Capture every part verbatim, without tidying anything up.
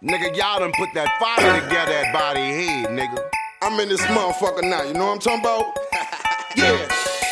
Nigga, y'all done put that fire together at body head, nigga. I'm in this motherfucker now, you know what I'm talking about? Yeah.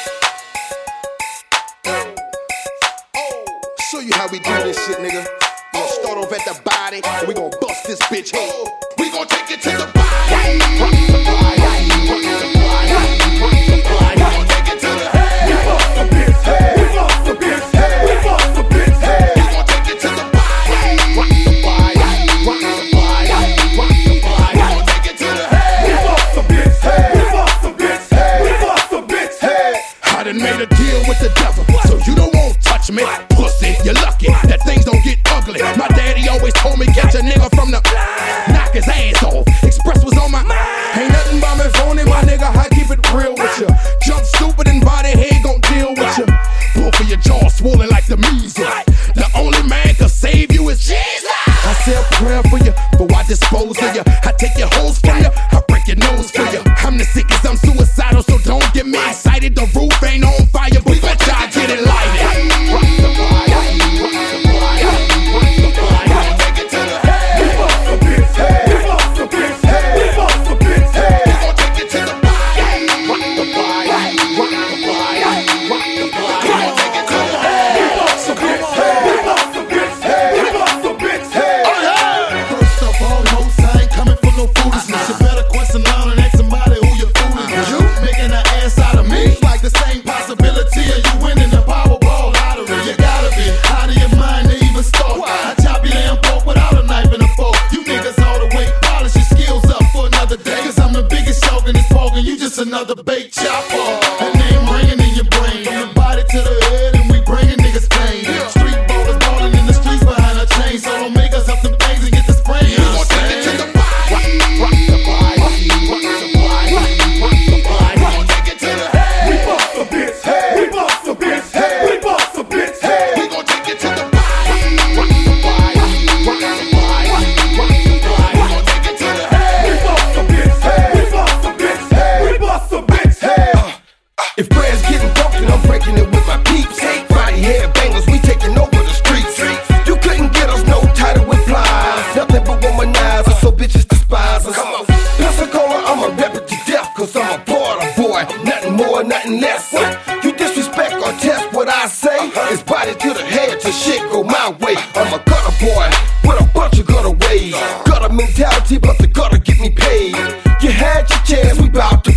Oh, show you how we do this shit, nigga. We gon' start off at the body, and we gon' bust this bitch head. We gon' take it to the body. Rock the body, rock the body, rock the body. We gon' take it to the head. We bust the bitch head. We bust the bitch head. We bust the bitch head. We gon' take it to the body. Rock the body, rock the body, rock the body. We gon' take it to the head. We bust the bitch head. We bust the bitch head. We bust the bitch head. I done made a deal with the devil, so you don't want touch me, pussy. You're lucky that things don't get ugly. My daddy always told me catch a nigga from the knock his ass off. Express was on my ain't nothing but me phony, my nigga. I keep it real with you. Jump stupid and body head gon' deal with you. Both of your jaws swollen like the measles. The only man can save you is Jesus. I say a prayer for you, but I dispose of you. I take your hoes from you, I break your nose for you. I'm the sickest, I'm suicidal, so don't get me excited. The roof ain't on fire, but bet y'all get it lighted. Rock the body, rock the body, rock the body. We gon' take it to the head. We bust the bitch head. We bust the bitch head. We bust the bitch head. We gon' take it to the body. Rock the body, rock the body, rock the body. We gon' take it to the head. We bust the bitch head. We bust the bitch head. We bust the bitch head. First of all, hoes, I ain't coming for no foolishness. You better question out and ask somebody who your fool is. You making an ass out of me, like the same possibility of you winning the Powerball lottery. You gotta be out of your mind to even start. I chop your damn pork without a knife and a fork. You niggas all the way, polish your skills up for another day. Cause I'm the biggest shark in this pork and you just another bait chopper. That name ringing in your brain, from the body to the head, and we bringing niggas pain. Street ballers balling in the streets behind a chain, so don't make us up them things and get the sprain. We gon' take it to the body. Rock the body, rock the body, rock the body. We gon' take it to the head. We bust the bitch head. We bust the bitch head. We bust the bitch head. We gon' take it to the body. Rock the body, rock the body, rock the body. We gon' take it to the head. We bust the bitch head. We bust the bitch head. We bust the bitch head. If prayers getting broken, I'm breaking it with my peeps. Body hair bangers, we taking over the streets. You couldn't get us no title with flies. Nothing but womanizers, so bitches despise us. Come on, Pensacola, I'ma rep it to death, cause I'm a border boy. Nothing more, nothing less. You disrespect or test what I say, it's body to the head till shit go my way. I'm a gutter boy with a bunch of gutter ways. Gutter mentality, but the gutter get me paid. You had your chance, we bout to